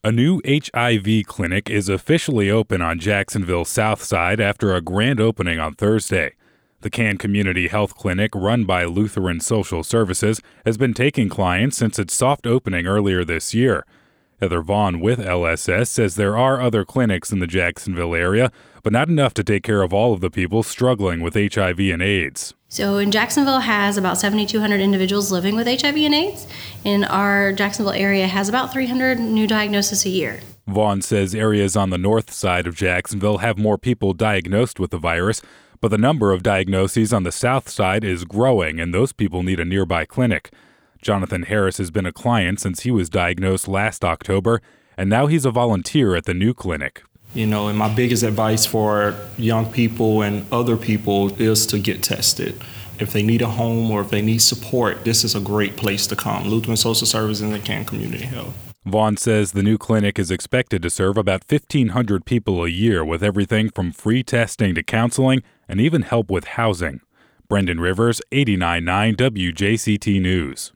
A new HIV clinic is officially open on Jacksonville's south side after a grand opening on Thursday. The Cann Community Health Clinic, run by Lutheran Social Services, has been taking clients since its soft opening earlier this year. Heather Vaughn with LSS says there are other clinics in the Jacksonville area, but not enough to take care of all of the people struggling with HIV and AIDS. So Jacksonville has about 7,200 individuals living with HIV and AIDS, and our Jacksonville area has about 300 new diagnoses a year. Vaughn says areas on the north side of Jacksonville have more people diagnosed with the virus, but the number of diagnoses on the south side is growing, and those people need a nearby clinic. Jonathan Harris has been a client since he was diagnosed last October, and now he's a volunteer at the new clinic. And my biggest advice for young people and other people is to get tested. If they need a home or if they need support, this is a great place to come. Lutheran Social Services and the Cann Community Health. Vaughn says the new clinic is expected to serve about 1,500 people a year with everything from free testing to counseling and even help with housing. Brendan Rivers, 89.9 WJCT News.